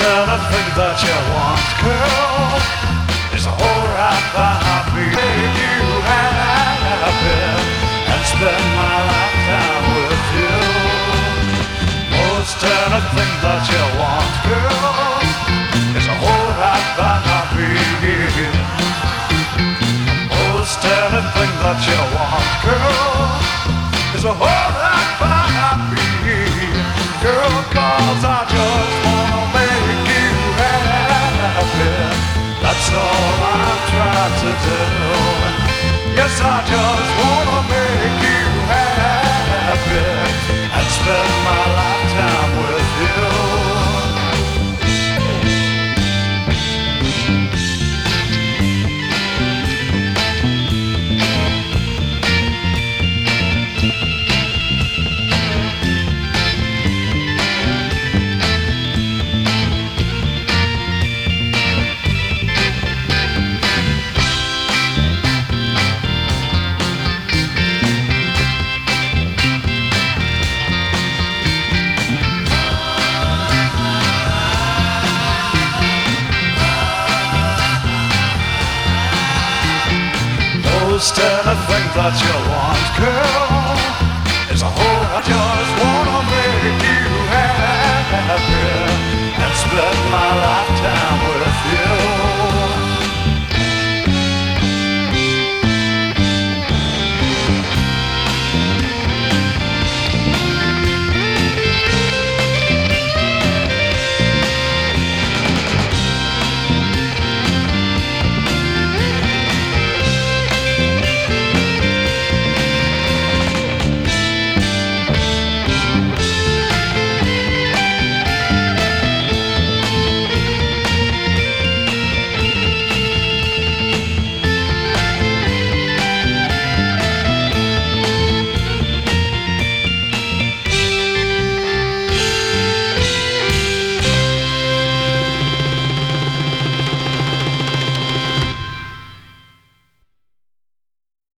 anything that you want, girl, is a whole right behind me. Make you happy and spend my lifetime with you. Most anything that you want, girl, is a whole right behind me. Most anything that you want, girl, is a whole right behind me. Girl, 'cause I just wanna make you happy. That's all I'm trying to do. Yes, I just wanna make you happy and spend my lifetime with you. Most anything that you want, girl,